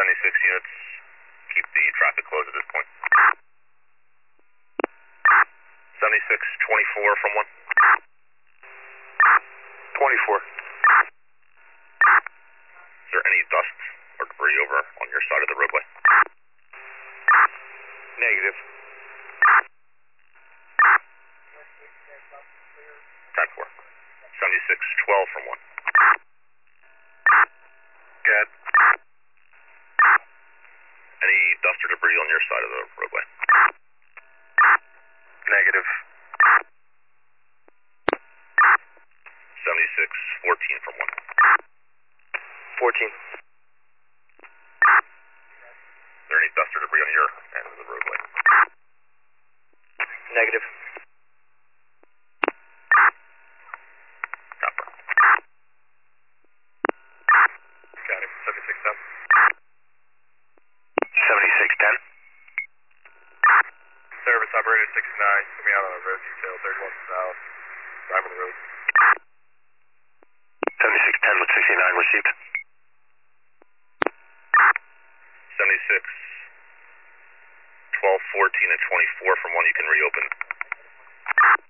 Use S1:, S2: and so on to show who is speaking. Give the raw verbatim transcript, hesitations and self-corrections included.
S1: seventy-six units, keep the traffic closed at this point. seventy-six twenty-four from one.
S2: twenty-four.
S1: Is there any dust or debris over on your side of the roadway?
S2: Negative.
S1: ten four. seventy-six twelve from one.
S2: Good.
S1: Any dust or debris on your side of the roadway?
S2: Negative.
S1: seventy-six fourteen from one.
S2: fourteen.
S1: Is there any dust or debris on your end of the roadway?
S2: Negative.
S1: Copper.
S2: Got it. seventy-six ten. seventy-six ten.
S3: Service operator sixty-nine, coming out on a road detail, thirty-one south, driving the road.
S2: seventy-six ten with sixty-nine received.
S1: seventy-six twelve fourteen and twenty-four from one. You can reopen.